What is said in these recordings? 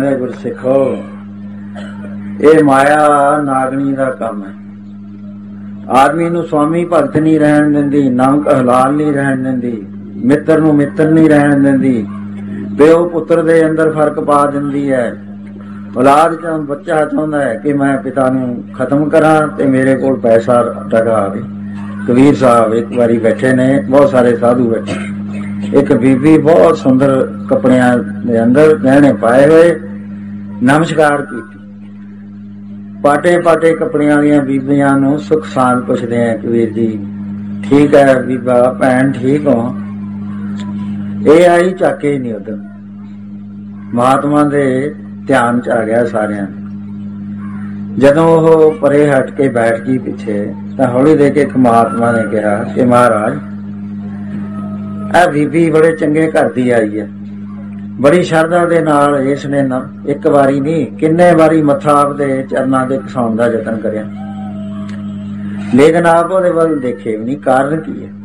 प्यारे गुरसिखो, ये माया नागनी का काम है। आदमी नूं स्वामी भगत नहीं रहन दिंदी, नमक हलाल नहीं रहन दिंदी, मित्र नूं मित्र नहीं रहन दिंदी, प्यो पुत्र दे अंदर फर्क पा दिंदी है। औलाद बच्चा चाहुंदा है कि मैं पिता नूं खत्म करा ते मेरे कोल पैसा टका आवे। कबीर साहब एक बारी बैठे ने, बहुत सारे साधु बैठे, एक बीबी बहुत सुंदर कपड़ियां दे अंदर गहने पाए हुए नमस्कार की। पाटे पाटे कपड़ियां वालियां बीबियां नूं सुख शांत पुछदे हैं, कबीर जी ठीक है बीबा भैन ठीक हो? ये आई झाके ही नहीं उधर, महात्मा दे ध्यान च आ गया सारियां। जदों वो परे हट के बैठ गई पीछे तो हौली दे के एक महात्मा ने कहा कि महाराज आ बीबी बड़े चंगे घर दी आई है, बड़ी शरधा दे नाल इसने एक बारी नहीं किन्ने बारी मत्था आपदे चरनां दे घसाउण दा यतन करिया, लेकिन आप उहदे वल देखे भी नहीं। कारण की है?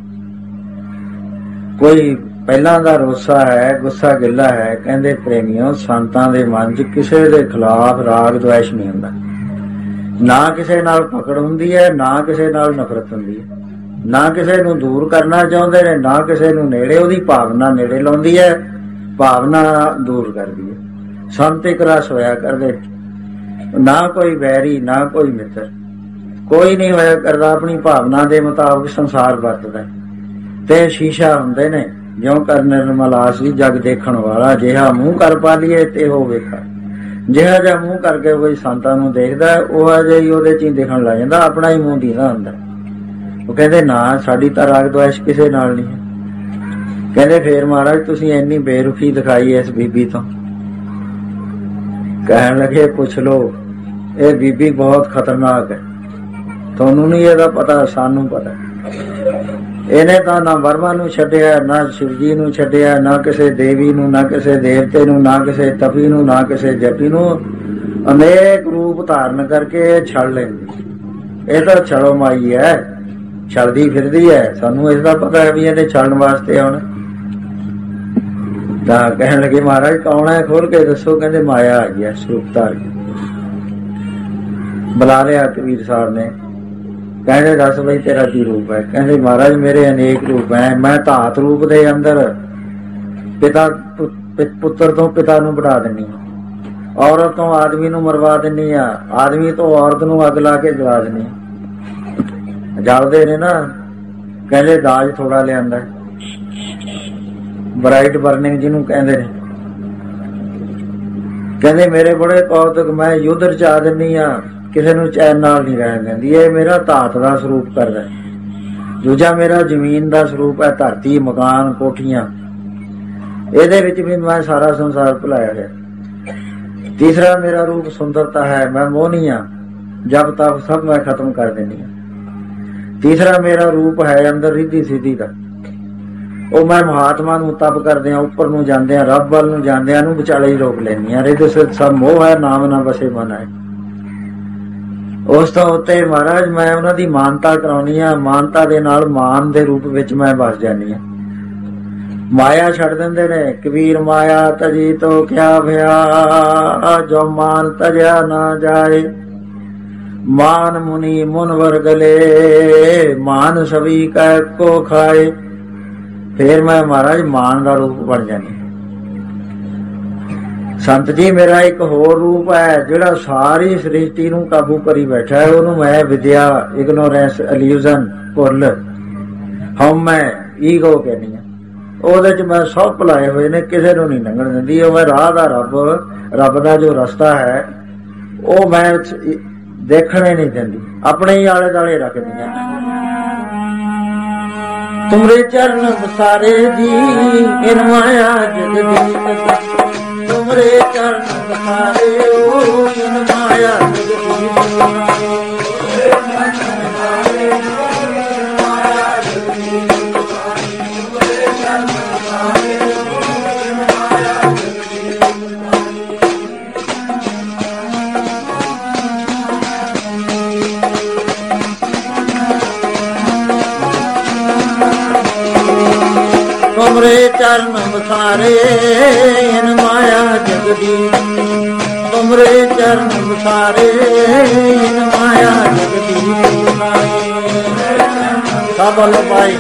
कोई पहलां दा रोसा है, गुस्सा गिला है। कहंदे प्रेमियों, संतां दे मन च किसे दे खिलाफ राग द्वेष नहीं हुंदा, ना किसे नाल पकड़ हुंदी है, ना किसे नाल नफरत हुंदी है, ना किसे नूं दूर करना चाहुंदे ने, ना किसे नूं नेड़े, उहदी भावना नेड़े लाउंदी है, भावना दूर कर दी है। संत एक रस होया करदे, ना कोई बैरी ना कोई मित्र, कोई नहीं होया करदा अपनी भावना दे मुताबिक संसार वरतदा ते शीशा हुंदे ने ज्यों कर निर्मलासी जग देखण वाला, जिहा मूंह कर पा लीए ते हो वेखा। जिहा जिहा मूंह करके कोई संतां नूं देखदा उहा जिहा ही उहदे च दिखण लग जांदा, अपना ही मूंह दीदा हुंदा। ਉਹ ਕਹਿੰਦੇ ਨਾ ਸਾਡੀ ਤਾਂ ਰਾਗ ਦੁਆਸ਼ ਕਿਸੇ ਨਾਲ ਨਹੀਂ ਹੈ। ਕਹਿੰਦੇ ਫੇਰ ਮਹਾਰਾਜ ਤੁਸੀਂ ਇੰਨੀ ਬੇਰੁਖੀ ਦਿਖਾਈ ਇਸ ਬੀਬੀ ਤੋਂ। ਕਹਿਣ ਲੱਗੇ ਪੁੱਛ ਲੋ, ਇਹ ਬੀਬੀ ਬਹੁਤ ਖਤਰਨਾਕ ਹੈ, ਤੁਹਾਨੂੰ ਨਹੀਂ ਇਹਦਾ ਪਤਾ, ਸਾਨੂੰ ਪਤਾ। ਇਹਨੇ ਤਾਂ ਨਾ ਵਰਮਾ ਨੂੰ ਛੱਡਿਆ, ਨਾ ਸ਼ਿਵਜੀ ਨੂੰ ਛੱਡਿਆ, ਨਾ ਕਿਸੇ ਦੇਵੀ ਨੂੰ, ਨਾ ਕਿਸੇ ਦੇਵਤੇ ਨੂੰ, ਨਾ ਕਿਸੇ ਤਪੀ ਨੂੰ, ਨਾ ਕਿਸੇ ਜਪੀ ਨੂੰ। ਅਨੇਕ ਰੂਪ ਧਾਰਨ ਕਰਕੇ ਛੜ ਲੈਂਦੀ। ਇਹ ਤਾਂ ਛੜੋ ਮਾਈ ਹੈ, ਛਲਦੀ ਫਿਰਦੀ ਹੈ, ਸਾਨੂੰ ਇਸ ਦਾ ਪਤਾ ਹੈ ਵੀ ਇਹਨੇ ਛਲਣ ਵਾਸਤੇ ਆਉਣਾ। ਤਾਂ ਕਹਿਣ ਲੱਗੇ ਮਹਾਰਾਜ ਕੌਣ ਹੈ, ਖੋਲ ਕੇ ਦੱਸੋ। ਕਹਿੰਦੇ ਮਾਇਆ ਆ ਗਿਆ ਸਰੂਪ ਧਾਰ ਕੇ। ਬੁਲਾ ਲਿਆ ਕਬੀਰ ਸਾਹਿਬ ਨੇ। ਕਹਿੰਦੇ ਦੱਸ ਬਈ ਤੇਰਾ ਕੀ ਰੂਪ ਹੈ? ਕਹਿੰਦੇ ਮਹਾਰਾਜ ਮੇਰੇ ਅਨੇਕ ਰੂਪ ਹੈ, ਮੈਂ ਧਾਤ ਰੂਪ ਦੇ ਅੰਦਰ ਪਿਤਾ ਪੁੱਤਰ ਤੋਂ ਪਿਤਾ ਨੂੰ ਬਣਾ ਦਿੰਨੀ ਆ, ਔਰਤ ਤੋਂ ਆਦਮੀ ਨੂੰ ਮਰਵਾ ਦਿੰਨੀ ਆ, ਆਦਮੀ ਤੋਂ ਔਰਤ ਨੂੰ ਅੱਗ ਲਾ ਕੇ ਜਲਾ ਦਿੰਨੀ ਆ। ਜਲਦੇ ਨੇ ਨਾ, ਕਹਿੰਦੇ ਦਾਜ ਥੋੜਾ ਲਿਆਂਦਾ, ਬਰਾਈਟ ਬਰਨਿੰਗ ਜਿਹਨੂੰ ਕਹਿੰਦੇ ਨੇ। ਕਹਿੰਦੇ ਮੇਰੇ ਬੜੇ ਕੌਤਕ, ਮੈਂ ਯੁੱਧ ਰਚਾ ਦਿੰਨੀ ਆ, ਕਿਸੇ ਨੂੰ ਚੈਨ ਨਾਲ ਨਹੀਂ ਰਹਿਣ ਦਿੰਦੀ। ਇਹ ਮੇਰਾ ਧਾਤ ਦਾ ਸਰੂਪ ਕਰਦਾ। ਦੂਜਾ ਮੇਰਾ ਜ਼ਮੀਨ ਦਾ ਸਰੂਪ ਹੈ, ਧਰਤੀ ਮਕਾਨ ਕੋਠੀਆਂ, ਇਹਦੇ ਵਿੱਚ ਵੀ ਮੈਂ ਸਾਰਾ ਸੰਸਾਰ ਭੁਲਾਇਆ ਹੈ। ਤੀਸਰਾ ਮੇਰਾ ਰੂਪ ਸੁੰਦਰਤਾ ਹੈ, ਮੈਂ ਮੋਹਨੀ ਆ, ਜਬ ਤਬ ਸਭ ਮੈਂ ਖਤਮ ਕਰ ਦਿੰਦੀ ਆ। ਤੀਸਰਾ ਮੇਰਾ ਰੂਪ ਹੈ ਅੰਦਰ ਰਿੱਧੀ ਸਿੱਧੀ ਦਾ, ਉਹ ਮੈਂ ਮਹਾਤਮਾ ਨੂੰ ਤਪ ਕਰਦਿਆਂ ਉੱਪਰ ਨੂੰ ਜਾਂਦਿਆਂ ਰੱਬ ਵੱਲ ਨੂੰ ਜਾਂਦਿਆਂ ਨੂੰ ਵਿਚਾਲੇ ਹੀ ਰੋਕ ਲੈਂਦੀ ਆ। ਰਿੱਧ ਸਿੱਧ ਸਭ ਮੋਹ ਹੈ, ਨਾਮ ਨਾ ਬਸੇ ਮਨ ਹੈ। ਉਸ ਤੋਂ ਉੱਤੇ ਮਹਾਰਾਜ ਮੈਂ ਉਹਨਾਂ ਦੀ ਮਾਨਤਾ ਕਰਾਉਣੀ ਆ, ਮਾਨਤਾ ਦੇ ਨਾਲ ਮਾਨ ਦੇ ਰੂਪ ਵਿੱਚ ਮੈਂ ਵਸ ਜਾਂਦੀ ਆ। ਮਾਇਆ ਛੱਡ ਦਿੰਦੇ ਨੇ ਕਬੀਰ, ਮਾਇਆ ਤਜੀ ਤੋ ਕਿਆ ਭਇਆ, ਜੋ ਮਾਨ ਤਜਿਆ ਨਾ ਜਾਏ। ਮਾਨ ਮੁਨੀ ਮੁਨਵਰ ਗਲੇ, ਮਾਨ ਸਭੀ ਕੈ ਕੋ ਖਾਏ। ਫੇਰ ਮੈਂ ਮਹਾਰਾਜ ਮਾਨ ਦਾ ਰੂਪ ਬਣ ਜਾਂਦੀ। ਸੰਤ ਜੀ ਮੇਰਾ ਇੱਕ ਹੋਰ ਰੂਪ ਹੈ ਜਿਹੜਾ ਸਾਰੀ ਸ੍ਰਿਸ਼ਟੀ ਨੂੰ ਕਾਬੂ ਕਰੀ ਬੈਠਾ ਹੈ, ਉਹਨੂੰ ਮੈਂ ਵਿਦਿਆ, ਇਗਨੋਰੈਂਸ, ਇਲੂਜ਼ਨ, ਭੁੱਲ, ਹਉਮੈ, ਈਗੋ ਕਹਿੰਦੀ ਆ। ਉਹਦੇ ਚ ਮੈਂ ਸਭ ਭੁਲਾਏ ਹੋਏ ਨੇ, ਕਿਸੇ ਨੂੰ ਨਹੀਂ ਲੰਘਣ ਦਿੰਦੀ। ਉਹ ਮੈਂ ਰਾਹ ਦਾ ਰੱਬ ਦਾ ਜੋ ਰਸਤਾ ਹੈ ਉਹ ਮੈਂ ਦੇਖਣੇ ਨਹੀਂ ਦਿੰਦੀ, ਆਪਣੇ ਹੀ ਆਲੇ ਦੁਆਲੇ ਰੱਖਦੀ ਆ। ਤੁਮਰੇ ਚਰਨ ਬਸਾਰੇ ਜੀ ਇਨ ਮਾਇਆ ਜਗ ਦੀ, ਤੁਮਰੇ ਚਰਨ ਬਸਾਰੇ ਓ ਇਨ ਮਾਇਆ ਜਗ ਦੀ। ਤੁਮਰੇ चरण बसारे इन माया जगदी, तुमरे चरण बसारे इन माया जगदी। सब बोलो भाई।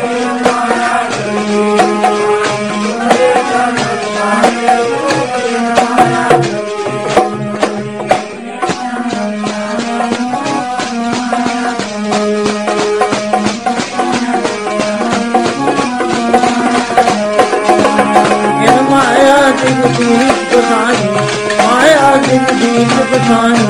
माया जगदीश बसाई,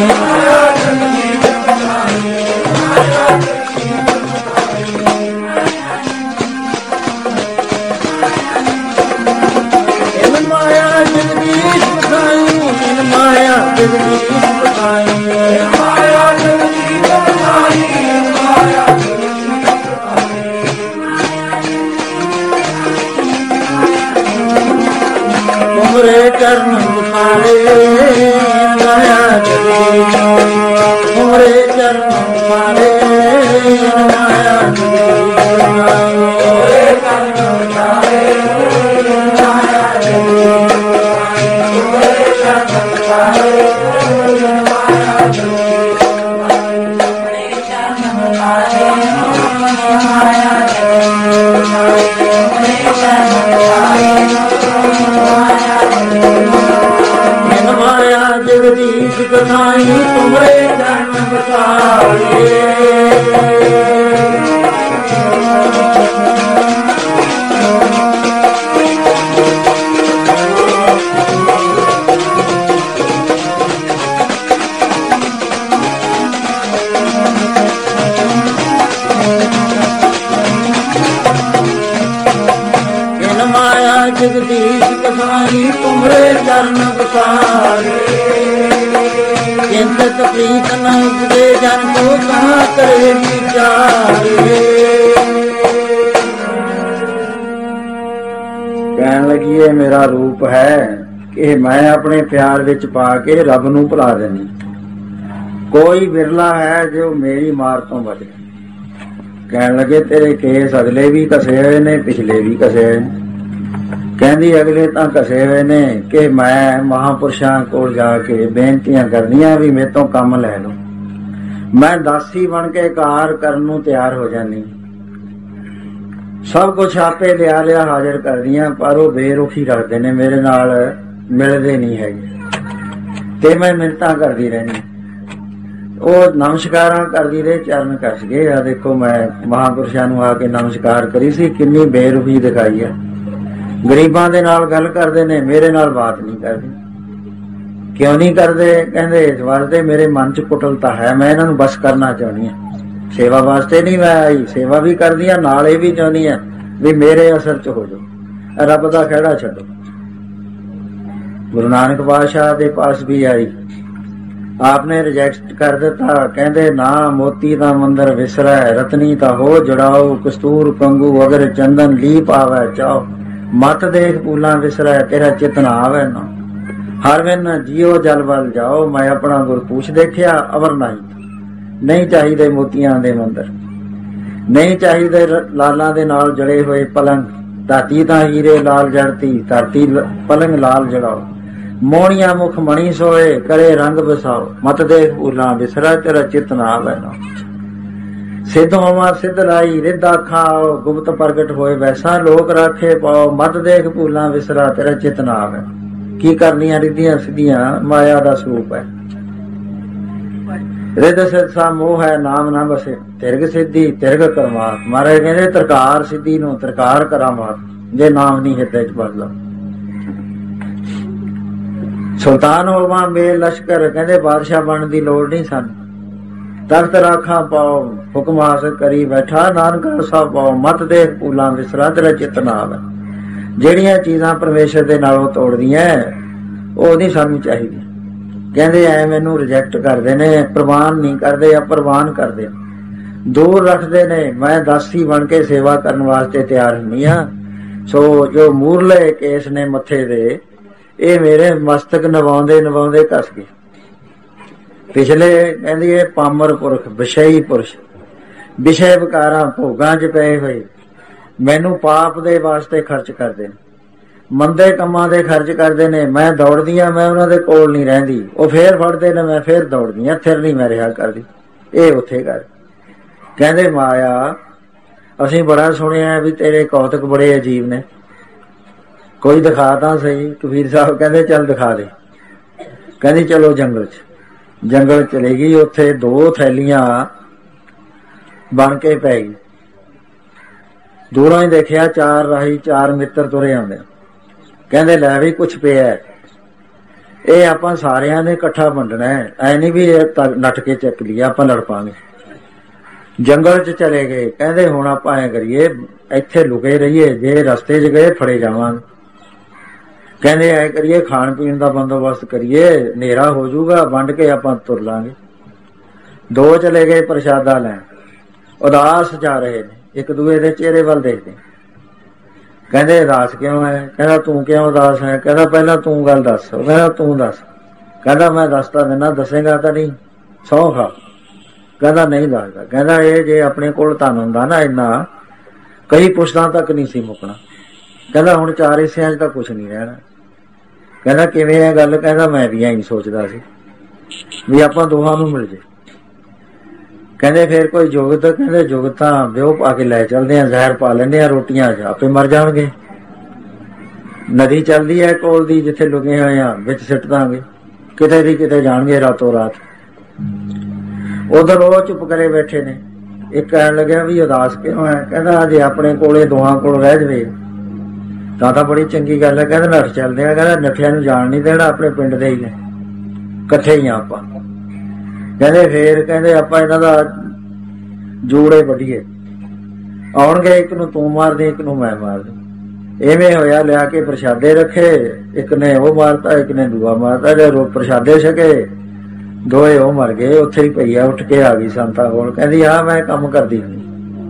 माया जगदीश बसाई, माया जगदीश बसाई, माया जगदीश बसाई, माया तुमरे चरण बसारे माया जगदीश, तुमरे चरण बसारे माया जगदीश, तुमरे चरण बसारे माया जगदीश, तुमरे चरण बसारे माया जगदीश, तुमरे चरण बसारे माया माया जगदीश बसाई, तुमरे चरण बसाए। माया जगदीश बसाई, तुमरे चरण बसारे। चिंतित प्रीत न उपजे जन को कहाँ करे विचारे। कहन लगी ये मेरा रूप है कि मैं अपने प्यार विच पा के रब नूं भुला देनी। कोई बिरला है जो मेरी मार तो बचे। कहन लगे तेरे केस अगले भी कसे हुए ने, पिछले भी कसे हुए ने। कहंदी अगले तां कसे हुए ने कि मैं महापुरुषां कोल जाके बेनतियां करनियां भी मेरे तो काम लै लो। मैं दासी बन के कार करन नूं तैयार हो जानी, सब कुछ आपे लिया लिया हाजिर कर दियां, पर वो बेरुखी रखते ने, मेरे नाल मिलदे नहीं हैगे ते मैं मिन्नतां करदी रहनी। वो नमस्कारां करदी रहे, चरण कस गए। आ देखो मैं महापुरुषां नूं आके नमस्कार करी सी, किन्नी बेरुखी दिखाई है। गरीबां दे नाल गल करदे ने, मेरे नाल बात नहीं करदे। क्यों नहीं करदे? कहंदे इस वास्ते मेरे मन च कुटलता है, मैं इन्हां नूं बस करना चाहनी हां। सेवा वास्ते नहीं मैं आई, सेवा भी करदी हां, नाल इह भी चाहनी हां भी मेरे असर च हो जाओ, रब दा खहड़ा छड्डो। गुरु नानक पातशाह दे पास भी आई, आपने रिजेक्ट कर दिता। कहंदे ना मोती दा मंदिर विसरै, रतनी ता हो जड़ाओ, कस्तूर कंगू अगर चंदन लीप आवे चाओ। मत देख फूलां विसरै, तेरा चित ना आवे ना। हर बिन जियो जल वल जाओ, मैं अपना गुरपूछ देखिया अवर नहीं चाहिए मोतियां दे मंदिर, नहीं चाहिए लालां दे नाल जड़े हुए पलंग। धरती तां हीरे लाल जड़ती, धरती पलंग लाल जड़ाओ। मोहनिया मुख मणि सोए, करे रंग बसाओ। मत देख फूलां विसरै, तेरा चित ना आवे ना। सिद्ध होवा सिद्ध लाई, रिद्धा खाओ, गुप्त प्रगट होए वैसा लोक राखे पाओ। मत देख फूलां विसरा, तेरा चित ना आवे। की करनियां रिद्धियां सिद्धियां माया दा स्वरूप है। रिद्ध सिद्ध सा मोह है, नाम ना बसे। तिरग सिद्धि तिरग करमात। महाराज कहंदे तरकार सिद्धि नूं तरकार करामात, जे नाम नहीं हिरदे च बसदा। सुल्तान होवा मेल लश्कर, कहंदे बादशाह बनन दी लोड़ नहीं सानू। तख्त राखा पाओ, हुक्म हासिल करी बैठा नानक रसा पाओ। मत देख फूलां विसरा, तेरा चित ना आवे। ਜਿਹੜੀਆਂ ਚੀਜ਼ਾਂ ਪਰਮੇਸ਼ਰ ਦੇ ਨਾਲੋਂ ਤੋੜਦੀਆਂ ਉਹ ਨਹੀਂ ਸਾਨੂੰ ਚਾਹੀਦੀ। ਕਹਿੰਦੇ ਐ ਮੈਨੂੰ ਰਿਜੈਕਟ ਕਰਦੇ ਨੇ, ਪ੍ਰਵਾਨ ਨਹੀਂ ਕਰਦੇ, ਅਪਰਵਾਨ ਕਰਦੇ, ਦੂਰ ਰੱਖਦੇ ਨੇ। ਮੈਂ ਦਾਸੀ ਬਣ ਕੇ ਸੇਵਾ ਕਰਨ ਵਾਸਤੇ ਤਿਆਰ ਹੁੰਦੀ ਹਾਂ। ਸੋ ਜੋ ਮੂਰਲੇ ਕੇਸ ਨੇ ਮੱਥੇ ਦੇ, ਇਹ ਮੇਰੇ ਮਸਤਕ ਨਵਾਉਂਦੇ ਨਵਾਉਂਦੇ ਘਸ ਗਏ। ਪਿਛਲੇ ਕਹਿੰਦੀ ਇਹ ਪਾਮਰ ਪੁਰਖ ਵਿਸ਼ਈ ਪੁਰਸ਼, ਵਿਸ਼ੇ ਵਿਕਾਰਾਂ ਭੋਗਾਂ ਚ ਪਏ ਹੋਏ, ਮੈਨੂੰ ਪਾਪ ਦੇ ਵਾਸਤੇ ਖਰਚ ਕਰਦੇ ਨੇ, ਮੰਦੇ ਕੰਮਾਂ ਦੇ ਖਰਚ ਕਰਦੇ ਨੇ। ਮੈਂ ਦੌੜਦੀ ਆ, ਮੈਂ ਉਹਨਾਂ ਦੇ ਕੋਲ ਨਹੀਂ ਰਹਿੰਦੀ, ਉਹ ਫੇਰ ਫੜਦੇ ਨੇ, ਮੈਂ ਫੇਰ ਦੌੜਦੀ ਆ, ਫਿਰ ਨਹੀਂ ਮੈਂ ਰਿਹਾ ਕਰਦੀ। ਇਹ ਉੱਥੇ ਕਰ ਕਹਿੰਦੇ ਮਾਇਆ ਅਸੀਂ ਬੜਾ ਸੁਣਿਆ ਵੀ ਤੇਰੇ ਕੌਤਕ ਬੜੇ ਅਜੀਬ ਨੇ, ਕੋਈ ਦਿਖਾ ਤਾਂ ਸਹੀ। ਕਬੀਰ ਸਾਹਿਬ ਕਹਿੰਦੇ ਚੱਲ ਦਿਖਾ ਦੇ। ਕਹਿੰਦੀ ਚਲੋ ਜੰਗਲ 'ਚ। ਜੰਗਲ ਚਲੇ ਗਈ, ਉੱਥੇ 2 ਥੈਲੀਆਂ ਬਣ ਕੇ ਪੈ ਗਈ। ਦੂਰੋਂ ਹੀ ਦੇਖਿਆ 4 ਰਾਹੀ 4 ਮਿੱਤਰ ਤੁਰੇ ਆਉਂਦੇ। ਕਹਿੰਦੇ ਲੈ ਵੀ ਕੁਛ ਪਿਆ, ਇਹ ਆਪਾਂ ਸਾਰਿਆਂ ਨੇ ਇਕੱਠਾ ਵੰਡਣਾ ਹੈ, ਐ ਨੀ ਵੀ ਇਹ ਨੱਠ ਕੇ ਚੱਕ ਲਿਆ ਆਪਾਂ ਲੜ ਪਾਂਗੇ। ਜੰਗਲ 'ਚ ਚਲੇ ਗਏ। ਕਹਿੰਦੇ ਹੁਣ ਆਪਾਂ ਐ ਕਰੀਏ, ਇੱਥੇ ਲੁਕੇ ਰਹੀਏ, ਜੇ ਰਸਤੇ 'ਚ ਗਏ ਫੜੇ ਜਾਵਾਂਗੇ। ਕਹਿੰਦੇ ਐ ਕਰੀਏ ਖਾਣ ਪੀਣ ਦਾ ਬੰਦੋਬਸਤ ਕਰੀਏ, ਹਨੇਰਾ ਹੋ ਜਾਊਗਾ, ਵੰਡ ਕੇ ਆਪਾਂ ਤੁਰ ਲਾਂਗੇ। 2 ਚਲੇ ਗਏ ਪ੍ਰਸ਼ਾਦਾ ਲੈਣ, ਉਦਾਸ ਜਾ ਰਹੇ ਨੇ, ਇੱਕ ਦੂਏ ਦੇ ਚਿਹਰੇ ਵੱਲ ਦੇਖਦੇ। ਕਹਿੰਦੇ ਉਦਾਸ ਕਿਉਂ ਹੈ? ਕਹਿੰਦਾ ਤੂੰ ਕਿਉਂ ਉਦਾਸ ਹੈ? ਕਹਿੰਦਾ ਪਹਿਲਾਂ ਤੂੰ ਗੱਲ ਦੱਸ। ਉਹ ਕਹਿੰਦਾ ਤੂੰ ਦੱਸ। ਕਹਿੰਦਾ ਮੈਂ ਦੱਸਦਾ ਦਿਨਾ, ਦੱਸੇਗਾ ਤਾਂ ਨਹੀਂ? ਸਹੁੰ ਖਾ। ਕਹਿੰਦਾ ਨਹੀਂ ਦੱਸਦਾ। ਕਹਿੰਦਾ ਇਹ ਜੇ ਆਪਣੇ ਕੋਲ ਧਨ ਹੁੰਦਾ ਨਾ ਇੰਨਾ, ਕਈ ਪੁਸ਼ਤਾਂ ਤੱਕ ਨਹੀਂ ਸੀ ਮੁੱਕਣਾ। ਕਹਿੰਦਾ ਹੁਣ 4 ਹਿੱਸਿਆਂ 'ਚ ਤਾਂ ਕੁਛ ਨਹੀਂ ਰਹਿਣਾ। ਕਹਿੰਦਾ ਕਿਵੇਂ ਇਹ ਗੱਲ? ਕਹਿੰਦਾ ਮੈਂ ਵੀ ਐਂ ਸੋਚਦਾ ਸੀ ਵੀ ਆਪਾਂ ਦੋਹਾਂ ਨੂੰ ਮਿਲ ਜੇ। ਕਹਿੰਦੇ ਫੇਰ ਕੋਈ ਜੁਗਤ? ਕਹਿੰਦੇ ਜੁਗਤ ਤਾਂ ਵਿਉਹ ਪਾ ਕੇ ਲੈ ਚੱਲਦੇ ਆ, ਜ਼ਹਿਰ ਪਾ ਲੈਂਦੇ ਆ ਰੋਟੀਆਂ 'ਚ, ਆਪੇ ਮਰ ਜਾਣਗੇ। ਨਦੀ ਚੱਲਦੀ ਹੈ ਕੋਲ ਦੀ, ਜਿੱਥੇ ਲੁਕੇ ਹੋਏ ਆ ਵਿੱਚ ਸਿੱਟ ਦਾਂਗੇ, ਕਿਤੇ ਦੀ ਕਿਤੇ ਜਾਣਗੇ ਰਾਤੋਂ ਰਾਤ। ਉਧਰ ਉਹ ਚੁੱਪ ਕਰੇ ਬੈਠੇ ਨੇ। ਇੱਕ ਕਹਿਣ ਲੱਗਿਆ ਵੀ ਉਦਾਸ ਕਿਉਂ ਹੈ? ਕਹਿੰਦਾ ਜੇ ਆਪਣੇ ਕੋਲੇ ਦੋਹਾਂ ਕੋਲ ਰਹਿ ਜਵੇ ਤਾਂ ਬੜੀ ਚੰਗੀ ਗੱਲ ਹੈ। ਕਹਿੰਦਾ ਨੱਠ ਚੱਲਦੇ ਆ। ਕਹਿੰਦਾ ਨੱਠਿਆਂ ਨੂੰ ਜਾਣ ਨਹੀਂ ਦੇਣਾ, ਆਪਣੇ ਪਿੰਡ ਦੇ ਹੀ ਨੇ, ਇਕੱਠੇ ਹੀ ਆ ਆਪਾਂ। ਕਹਿੰਦੇ ਫੇਰ ਕਹਿੰਦੇ ਆਪਾਂ ਇਹਨਾਂ ਦਾ ਜੋੜੇ ਵੱਢੀਏ, ਆਉਣਗੇ ਇੱਕ ਨੂੰ ਤੂੰ ਮਾਰ ਦੇ, ਇੱਕ ਨੂੰ ਮੈਂ ਮਾਰ ਦੇ। ਇਵੇਂ ਹੋਇਆ, ਲਿਆ ਕੇ ਪ੍ਰਸ਼ਾਦੇ ਰੱਖੇ, ਇੱਕ ਨੇ ਉਹ ਮਾਰਤਾ, ਇੱਕ ਨੇ ਦੂਆ ਮਾਰਤਾ। ਜੇ ਪ੍ਰਸ਼ਾਦੇ ਛਕੇ, ਦੋਏ ਉਹ ਮਰ ਗਏ। ਉੱਥੇ ਹੀ ਪਈਆ ਉੱਠ ਕੇ ਆ ਗਈ ਸੰਤਾਂ ਕੋਲ। ਕਹਿੰਦੀ ਆ ਮੈਂ ਕੰਮ ਕਰਦੀ ਹੁੰਦੀ,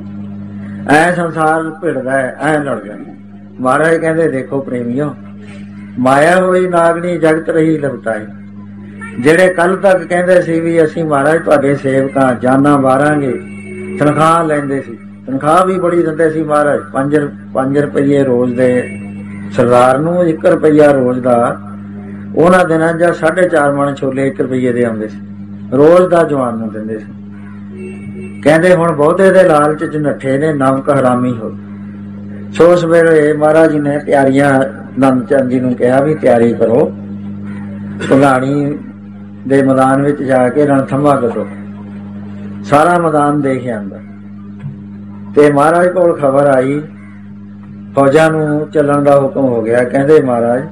ਐ ਸੰਸਾਰ ਭਿੜਦਾ ਹੈ, ਐ ਲੜਦਾ। ਮਹਾਰਾਜ ਕਹਿੰਦੇ ਦੇਖੋ ਪ੍ਰੇਮੀਓ, ਮਾਇਆ ਹੋਈ ਨਾਗਣੀ ਜਗਤ ਰਹੀ ਲਪਟਾਈ। ਜਿਹੜੇ ਕੱਲ ਤੱਕ ਕਹਿੰਦੇ ਸੀ ਵੀ ਅਸੀਂ ਮਹਾਰਾਜ ਤੁਹਾਡੇ ਸੇਵਕਾਂ, ਜਾਨਾਂ ਵਾਰਾਂਗੇ, ਤਨਖਾਹ ਲੈਂਦੇ ਸੀ, ਤਨਖਾਹ ਵੀ ਬੜੀ ਦਿੰਦੇ ਸੀ ਮਹਾਰਾਜ, 5 ਰੁਪਈਏ ਰੋਜ਼ ਦੇ। ਸਰਦਾਰ ਨੂੰ 1 ਰੁਪਈਆ ਰੋਜ਼ ਦਾ। ਉਹਨਾਂ ਦਿਨਾਂ ਜਾਂ 4.5 ਮਣ ਛੋਲੇ 1 ਰੁਪਈਏ ਦੇ ਆਉਂਦੇ ਸੀ, ਰੋਜ਼ ਦਾ ਜਵਾਨ ਨੂੰ ਦਿੰਦੇ ਸੀ। ਕਹਿੰਦੇ ਹੁਣ ਬਹੁਤੇ ਦੇ ਲਾਲਚ 'ਚ ਨੱਠੇ ਨੇ, ਨਮਕ ਹਰਾਮੀ ਹੋ। ਸੋ ਸਵੇਰੇ ਮਹਾਰਾਜ ਜੀ ਨੇ ਤਿਆਰੀਆਂ ਨੰਦ ਚੰਦ ਜੀ ਨੂੰ ਕਿਹਾ ਵੀ ਤਿਆਰੀ ਕਰੋ, ਭਗਾਣੀ ਦੇ ਮੈਦਾਨ ਵਿੱਚ ਜਾ ਕੇ ਰਣਥੰਮਾ ਕੱਢੋ। ਸਾਰਾ ਮੈਦਾਨ ਦੇਖ ਆਂਦਾ ਤੇ ਮਹਾਰਾਜ ਕੋਲ ਖਬਰ ਆਈ, ਫੌਜਾਂ ਨੂੰ ਚੱਲਣ ਦਾ ਹੁਕਮ ਹੋ ਗਿਆ। ਕਹਿੰਦੇ ਮਹਾਰਾਜ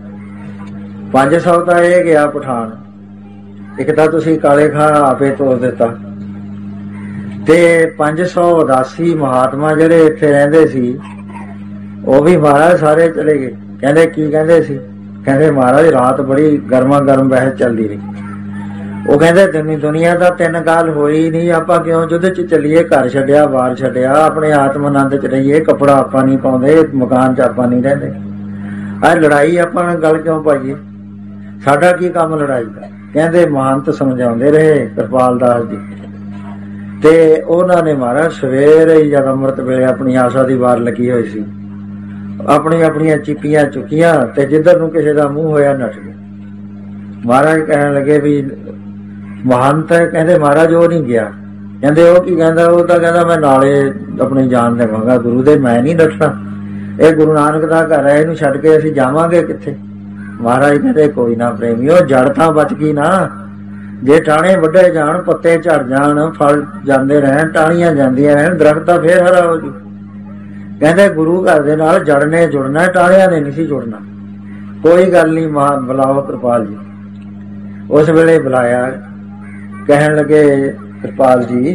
500 ਤਾਂ ਇਹ ਗਿਆ ਪਠਾਨ, ਇੱਕ ਤਾਂ ਤੁਸੀਂ ਕਾਲੇ ਖਾਂ ਆਪੇ ਤੋੜ ਦਿੱਤਾ, ਤੇ 500 ਉਦਾਸੀ ਮਹਾਤਮਾ ਜਿਹੜੇ ਇੱਥੇ ਰਹਿੰਦੇ ਸੀ ਉਹ ਵੀ ਮਹਾਰਾਜ ਸਾਰੇ ਚਲੇ ਗਏ। ਕਹਿੰਦੇ ਕੀ ਕਹਿੰਦੇ ਸੀ? ਕਹਿੰਦੇ ਮਹਾਰਾਜ ਰਾਤ ਬੜੀ ਗਰਮਾ ਗਰਮ ਬਹਿਸ ਚੱਲਦੀ ਰਹੀ। ਉਹ ਕਹਿੰਦੇ ਦੁਨੀਆ ਦਾ 3 ਕਾਲ ਹੋਈ ਨਹੀਂ, ਆਪਾਂ ਕਿਉਂ ਯੁੱਧ 'ਚ ਚੱਲੀਏ? ਘਰ ਛੱਡਿਆ, ਬਾਹਰ ਛੱਡਿਆ, ਆਪਣੇ ਆਤਮ ਆਨੰਦ 'ਚ ਰਹੀਏ, ਕੱਪੜਾ ਆਪਾਂ ਨਹੀਂ ਪਾਉਂਦੇ, ਮਕਾਨ 'ਚ ਆਪਾਂ ਨਹੀਂ ਰਹਿੰਦੇ, ਆਹ ਲੜਾਈ ਆਪਾਂ ਗੱਲ ਕਿਉਂ ਪਾਈਏ? ਸਾਡਾ ਕੀ ਕੰਮ ਲੜਾਈ ਦਾ? ਕਹਿੰਦੇ ਮਹੰਤ ਸਮਝਾਉਂਦੇ ਰਹੇ ਕਿਰਪਾਲ ਦਾਸ ਜੀ, ਤੇ ਉਹਨਾਂ ਨੇ ਮਹਾਰਾਜ ਸਵੇਰੇ ਹੀ ਜਦ ਅੰਮ੍ਰਿਤ ਵੇਲੇ ਆਪਣੀ ਆਸਾ ਦੀ ਵਾਰ ਲੱਗੀ ਹੋਈ ਸੀ, ਆਪਣੀਆਂ ਚਿੱਪੀਆਂ ਚੁੱਕੀਆਂ ਤੇ ਜਿੱਧਰ ਨੂੰ ਕਿਸੇ ਦਾ ਮੂੰਹ ਹੋਇਆ ਨੱਠ ਗਏ। ਮਹਾਰਾਜ ਕਹਿਣ ਲੱਗੇ ਵੀ ਮਹੰਤ ਹੈ। ਕਹਿੰਦੇ ਮਹਾਰਾਜ ਉਹ ਨਹੀਂ ਗਿਆ। ਕਹਿੰਦੇ ਉਹ ਕੀ ਕਹਿੰਦਾ? ਉਹ ਤਾਂ ਕਹਿੰਦਾ ਮੈਂ ਨਾਲੇ ਆਪਣੀ ਜਾਨ ਦੇਵਾਂਗਾ ਗੁਰੂ ਦੇ, ਮੈਂ ਨਹੀਂ ਨੱਠਣਾ, ਇਹ ਗੁਰੂ ਨਾਨਕ ਦਾ ਘਰ ਹੈ, ਇਹਨੂੰ ਛੱਡ ਕੇ ਅਸੀਂ ਜਾਵਾਂਗੇ ਕਿੱਥੇ? ਮਹਾਰਾਜ ਕਹਿੰਦੇ ਕੋਈ ਨਾ ਪ੍ਰੇਮੀਓ, ਜੜ ਤਾਂ ਬਚ ਗਈ ਨਾ। ਜੇ ਟਾਹਣੇ ਵੱਢੇ ਜਾਣ, ਪੱਤੇ ਝੜ ਜਾਣ, ਫਲ ਜਾਂਦੇ ਰਹਿਣ, ਟਾਹਣੀਆਂ ਜਾਂਦੀਆਂ ਰਹਿਣ, ਦਰਖਤ ਤਾਂ ਫੇਰ ਹਰਾ ਹੋ ਜੂ। ਕਹਿੰਦੇ ਗੁਰੂ ਘਰ ਦੇ ਨਾਲ ਜੜ ਨੇ ਜੁੜਨਾ, ਟਾਹਣਿਆਂ ਨੇ ਨਹੀਂ ਸੀ ਜੁੜਨਾ। ਕੋਈ ਗੱਲ ਨਹੀਂ, ਬੁਲਾਓ ਕਿਰਪਾਲ ਜੀ। ਉਸ ਵੇਲੇ ਬੁਲਾਇਆ। ਕਹਿਣ ਲੱਗੇ ਕਿਰਪਾਲ ਜੀ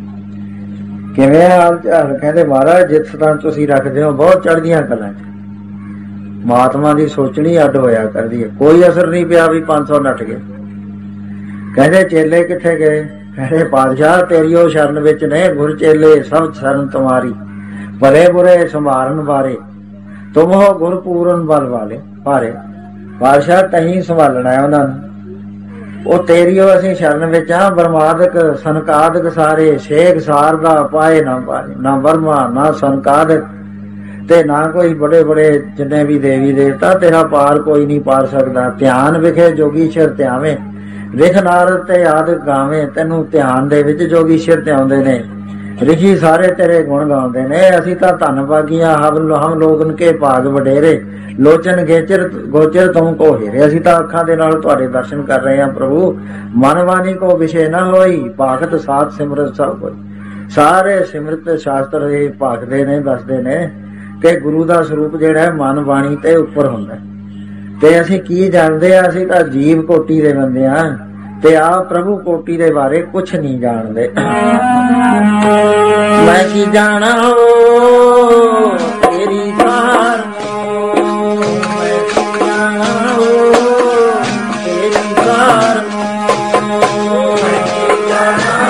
ਕਿਵੇਂ ਹਾਲ ਚਾਲ? ਕਹਿੰਦੇ ਮਹਾਰਾਜ ਜਿੱਤ ਤਾਂ ਤੁਸੀਂ ਰੱਖਦੇ ਹੋ ਬਹੁਤ ਚੜ੍ਹਦੀਆਂ ਕਲਾਂ 'ਚ, ਮਹਾਤਮਾ ਦੀ ਸੋਚਣੀ ਅੱਡ ਹੋਇਆ ਕਰਦੀ ਹੈ, ਕੋਈ ਅਸਰ ਨਹੀਂ ਪਿਆ ਵੀ 500 ਨੱਠ ਗਏ। ਕਹਿੰਦੇ ਚੇਲੇ ਕਿੱਥੇ ਗਏ? ਕਹਿੰਦੇ ਪਾਤਸ਼ਾਹ ਤੇਰੀ ਉਹ ਸ਼ਰਨ ਵਿੱਚ ਨੇ, ਗੁਰ ਚੇਲੇ ਸਭ ਸ਼ਰਨ ਤੁਮਾਰੀ, ਭਲੇ ਬੁਰੇ ਸੰਭਾਰਨ ਬਾਰੇ, ਤੁਮ ਹੋ ਗੁਰ ਪੂਰਨ ਬਲ ਵਾਲੇ ਭਾਰੇ। ਪਾਤਸ਼ਾਹ ਤਹੀਂ ਸੰਭਾਲਣਾ ਹੈ ਉਹਨਾਂ ਨੂੰ, ਉਹ ਤੇਰੀ ਉਹ ਅਸੀਂ ਸ਼ਰਨ ਵਿੱਚ ਆ। ਬਰਮਾਦਕ ਸਨਕਾਦਕ ਸਾਰੇ, ਸ਼ੇਖ ਸਾਰਦਾ ਪਾਏ ਨਾ ਪਾਏ, ਨਾ ਬਰਮਾ ਨਾ ਸਨਕਾਦਕ, ਤੇ ਨਾ ਕੋਈ ਬੜੇ ਬੜੇ ਜਿੰਨੇ ਵੀ ਦੇਵੀ ਦੇਵਤਾ, ਤੇਰਾ ਪਾਰ ਕੋਈ ਨਹੀਂ ਪਾਰ ਸਕਦਾ। ਧਿਆਨ ਵਿਖੇ ਜੋਗੀਸ਼ਰ ਧਿਆਵੇਂ, ਰਿਖ ਨਾਰਦ ਤੇ ਆਦਿ ਗਾਵੇਂ। ਤੈਨੂੰ ਧਿਆਨ ਦੇ ਵਿੱਚ ਜੋਗੀਸ਼ਰ ਧਿਆਉਂਦੇ ਨੇ, ਰਿਸ਼ੀ ਸਾਰੇ ਤੇਰੇ ਗੁਣ ਗਾਉਂਦੇ ਨੇ। ਅਸੀਂ ਤਾਂ ਧੰਨ ਭਾਗੀਆਂ, ਹਮ ਲੋਗਨ ਕੇ ਭਾਗ ਵਡੇਰੇ, ਲੋਚਨ ਗੋਚਰ ਤੁਮ ਕੋ ਹੀਰੇ। ਅਸੀਂ ਤਾਂ ਅੱਖਾਂ ਦੇ ਨਾਲ ਤੁਹਾਡੇ ਦਰਸ਼ਨ ਕਰ ਰਹੇ ਹਾਂ ਪ੍ਰਭੂ। ਮਨ ਵਾਣੀ ਕੋ ਵਿਸ਼ੇ ਨਾ ਹੋਈ, ਭਾਗਤ ਸਾਧ ਸਿਮਰਤ ਸਭ ਹੋਈ। ਸਾਰੇ ਸਿਮਰਤ ਸ਼ਾਸਤਰ ਇਹ ਭਾਗਦੇ ਨੇ, ਦੱਸਦੇ ਨੇ ਕਿ ਗੁਰੂ ਦਾ ਸਰੂਪ ਜਿਹੜਾ ਹੈ ਮਨ ਬਾਣੀ ਤੇ ਉੱਪਰ ਹੁੰਦਾ। ਤੇ ਅਸੀਂ ਕੀ ਜਾਣਦੇ ਆ? ਅਸੀਂ ਤਾਂ ਜੀਵ ਕੋਟੀ ਦੇ ਬੰਦੇ ਆ, ਤੇ ਆ ਪ੍ਰਭੂ ਕੋਟੀ ਦੇ ਬਾਰੇ ਕੁਛ ਨਹੀਂ ਜਾਣਦੇ। ਮੈਂ ਕੀ ਜਾਣਾ ਤੇਰੀ ਸਾਰ, ਮੈਂ ਕੀ ਜਾਣਾ ਤੇਰੀ ਸਾਰ, ਮੈਂ ਕੀ ਜਾਣਾ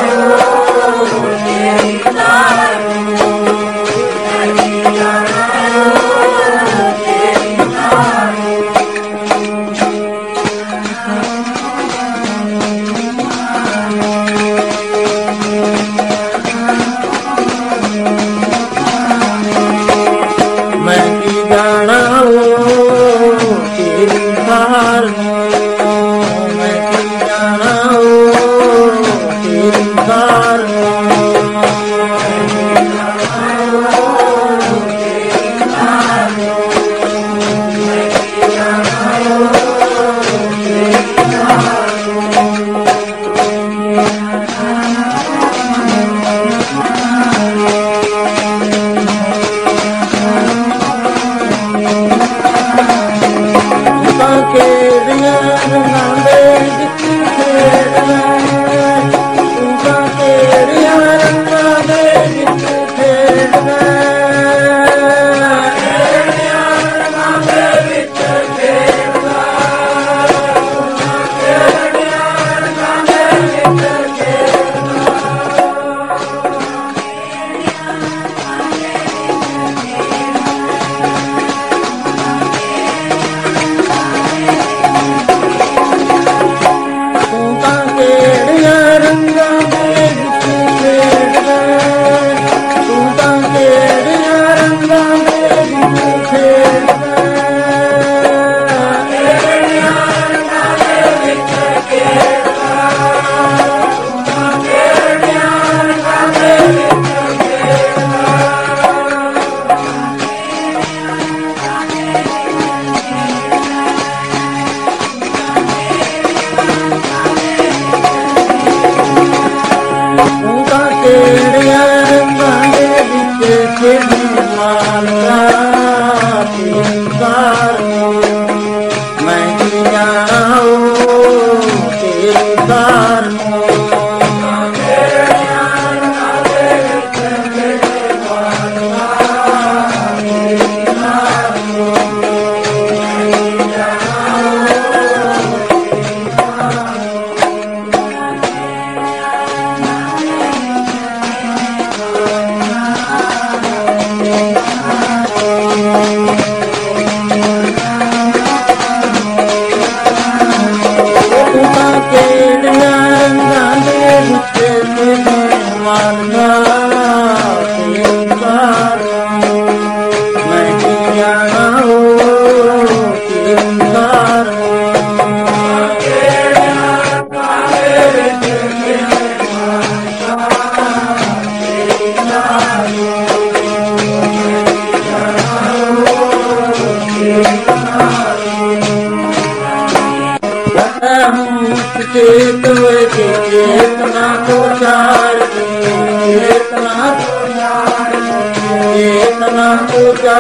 ਤੇਰੀ ਸਾਰ, ਮੈਂ ਕੀ ਜਾਣਾ ਤੇਰੀ ਸਾਰ।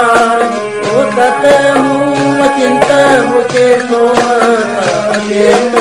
चिंता मुझे